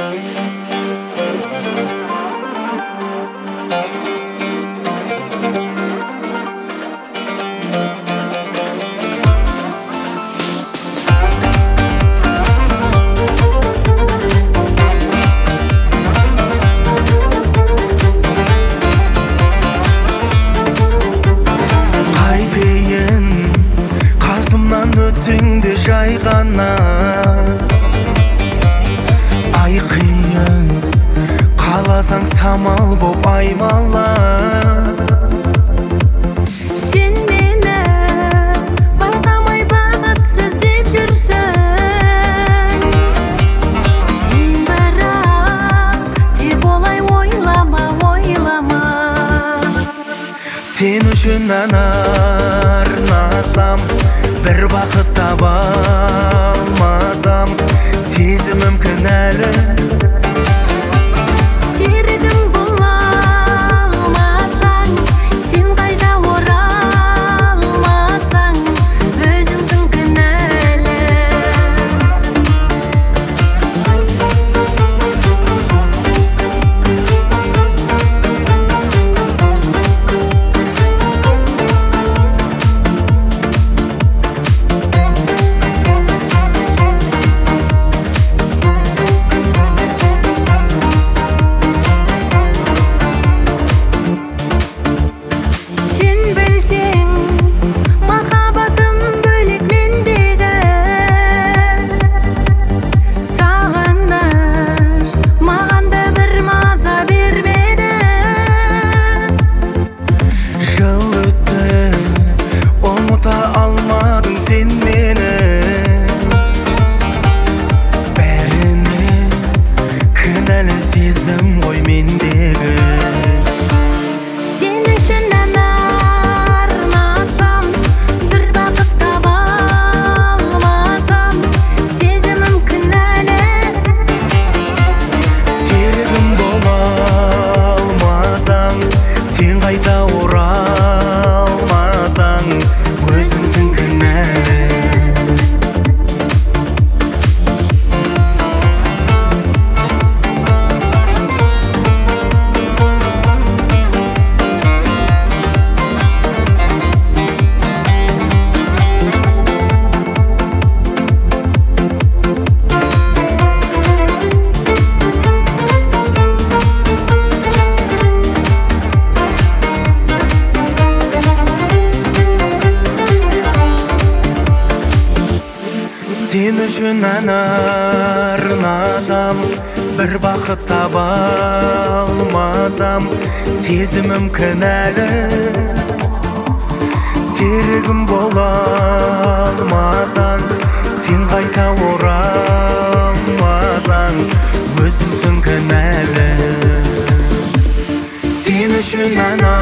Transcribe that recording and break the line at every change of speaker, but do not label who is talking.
Өтсеңде жай ғана ай қиын, қаласаң самал боп аймала.
Сен мені байқамай бақытсыз деп жүрсің. Сен бірақ тек олай ойлама, ойлама.
Сен үшін ән арнасам, бір бақыт таба алмасам, сезімім кінәлі.
Серігім бола алмасаң, сен қайда оралмасаң, өзіңсің кінәлі.
Almadың сен мені, бәріне кінәлі сезім ғой мендегі.
Сен үшін ән арнасам, бір бақыт таба алмасам, сезімім кінәлі.
Серігім бола алмасаң, сен қайта оралмасаң, өзіңсің кінәлі. Сен үшін ән арнасам, бір бақыт таба алмасам, сезімім кінәлі. Серігім бола алмасаң, сен қайта оралмасаң, өзіңсің кінәлі. Сен үшін ән